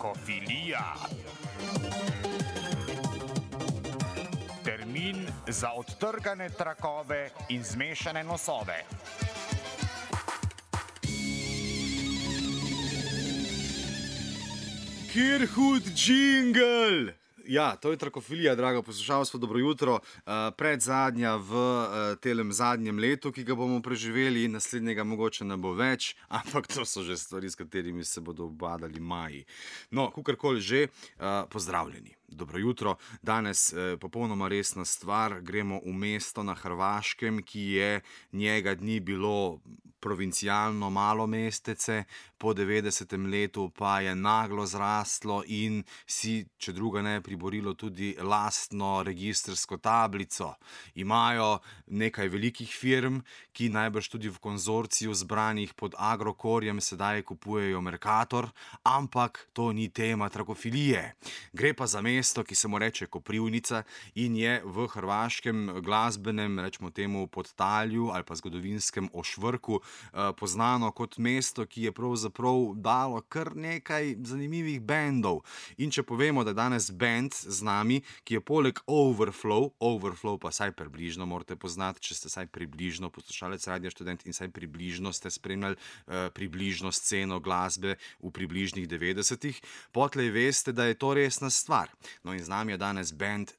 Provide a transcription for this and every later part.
Trakofilija. Termin za odtrgane trakove in zmešane nosove. Kjer hud džingl! Ja, to je Trakofilija, drago poslušalstvo, dobro jutro. Predzadnja v telem zadnjem letu, ki ga bomo preživeli, naslednjega mogoče ne bo več, ampak to so že stvari, s katerimi se bodo obadali maji. No, kakorkoli že, pozdravljeni. Dobro jutro. Danes popolnoma resna stvar. Gremo v mesto na Hrvaškem, ki je njega dni bilo provincialno malo mestece, po 90. letu pa je naglo zrastlo in si, če druga ne, priborilo tudi lastno registrsko tablico. Imajo nekaj velikih firm, ki najbrž tudi v konzorciju zbranih pod Agrokorjem sedaj kupujejo Mercator, ampak to ni tema Trakofilije. Gre pa za mesto, ki se mu reče Koprivnica in je v hrvaškem glasbenem, rečemo temu, podtalju ali pa zgodovinskem ošvrku poznano kot mesto, ki je pravzaprav dalo kar nekaj zanimivih bendov. In če povemo, da danes bend z nami, ki je poleg Overflow pa saj približno morate poznati, če ste saj približno poslušalec Radia Študent in saj približno ste spremljali približno sceno glasbe v približnih 90-ih, potlej veste, da je to resna stvar. No in z nami je danes band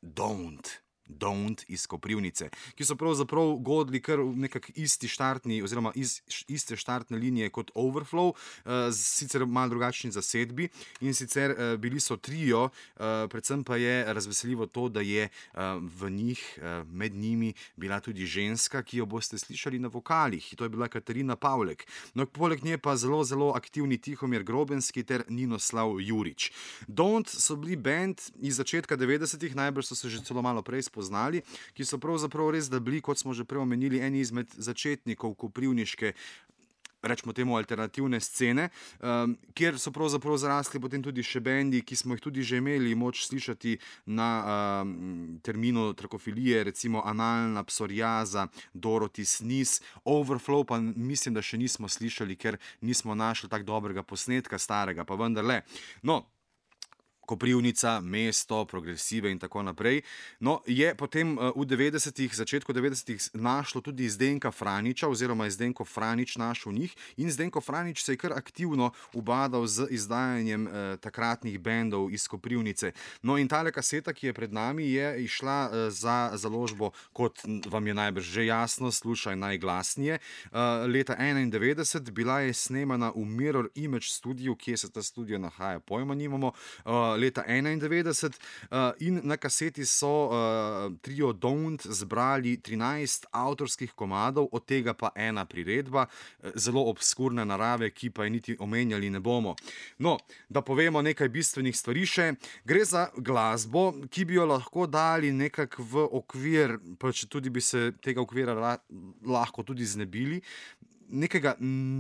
Don't iz Koprivnice, ki so pravzaprav godili kar v nekak isti štartni oziroma iste štartne linije kot Overflow, sicer malo drugačni zasedbi in sicer bili so trio, predvsem pa je razveseljivo to, da je v njih, med njimi bila tudi ženska, ki jo boste slišali na vokalih, to je bila Katarina Pavlek. No, poleg nje pa zelo, zelo aktivni Tihomir Grobenski ter Ninoslav Jurič. Don't so bili band iz začetka 90-ih, najbrž so se že celo malo prej poznali, ki so pravzaprav res da bili, kot smo že prej omenili, eni izmed začetnikov koprivniške, rečemo temu, alternativne scene, kjer so pravzaprav zrasli potem tudi še bendi, ki smo jih tudi že imeli moč slišati na terminu Trakofilije, recimo Analna psoriaza, Dorothy Sneeze, Overflow pa mislim, da še nismo slišali, ker nismo našli tak dobrega posnetka starega, pa vendarle. No, Koprivnica, mesto, progresive in tako naprej. No, je potem v 90-ih, začetku 90-ih našlo tudi Zdenka Franiča oziroma je Zdenko Franič našel njih in Zdenko Franič se je kar aktivno ubadal z izdajanjem takratnih bendov iz Koprivnice. No in tale kaseta, ki je pred nami, je išla za založbo, kot vam je najbrž že jasno, slušaj najglasnije. Leta 91 bila je snemana v Mirror Image studiu, kje se ta studio nahaja, pojma nimamo, leta 91 in na kaseti so trio Don't zbrali 13 avtorskih komadov, od tega pa ena priredba, zelo obskurne narave, ki pa je niti omenjali ne bomo. No, da povemo nekaj bistvenih stvari še. Gre za glasbo, ki bi jo lahko dali nekak v okvir, pa če tudi bi se tega okvira lahko tudi znebili, nekega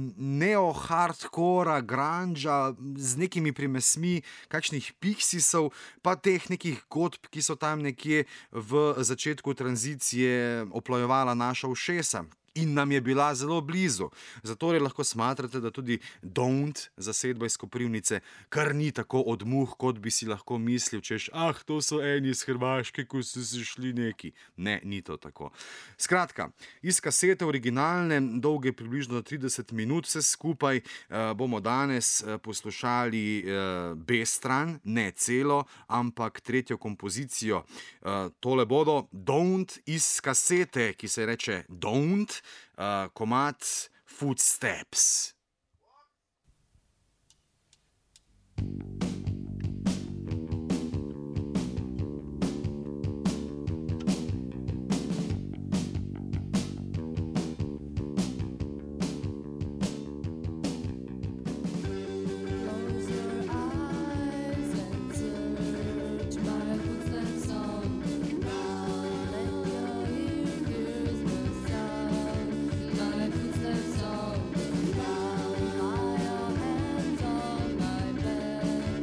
neo-hardcora, grunga z nekimi primesmi kakšnih Pixiesov, pa teh nekih godb, ki so tam nekje v začetku tranzicije oplojevala naša ušesa in nam je bila zelo blizu. Zato lahko smatrate, da tudi Don't, zasedba iz Koprivnice, kar ni tako od muh, kot bi si lahko mislil, češ, to so eni iz Hrvaške, ko so se šli neki. Ne, ni to tako. Skratka, iz kasete originalne, dolge približno 30 minut vse skupaj, bomo danes poslušali B-stran, ne celo, ampak tretjo kompozicijo. Tole bodo Don't iz kasete, ki se reče Don't, komad Footsteps. Footsteps on the ground, lie your hands on my bed.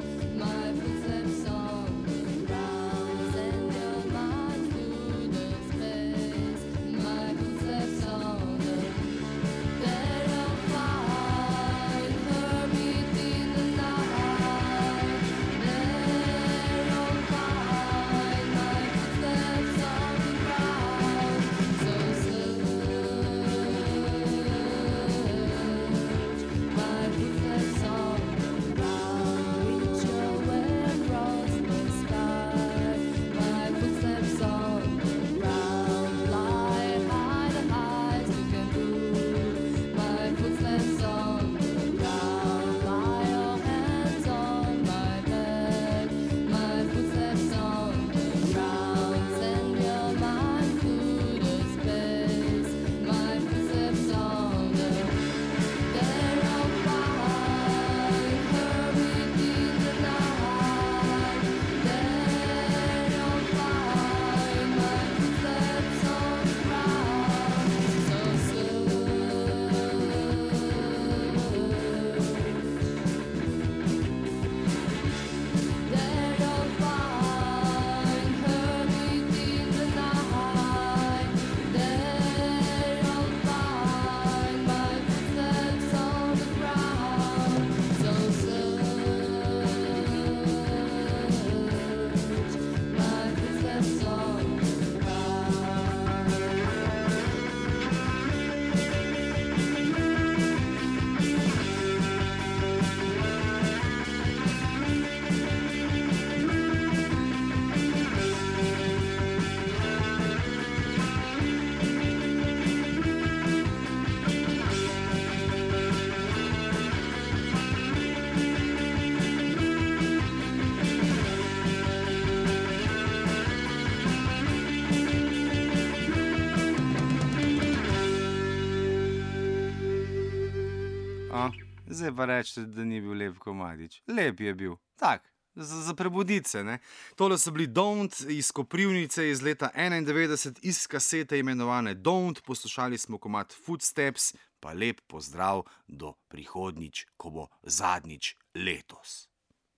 Zdaj pa rečete, da ni bil lep komadič. Lep je bil, tak, za prebuditi se, ne. Tole so bili Don't iz Koprivnice iz leta 91, iz kasete imenovane Don't. Poslušali smo komad Footsteps, pa lep pozdrav do prihodnjič, ko bo zadnjič letos.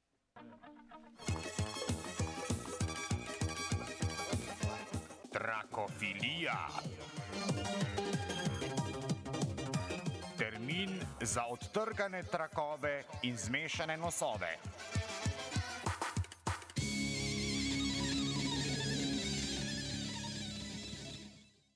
Trakofilija. Termin za odtrgane trakove in zmešane nosove.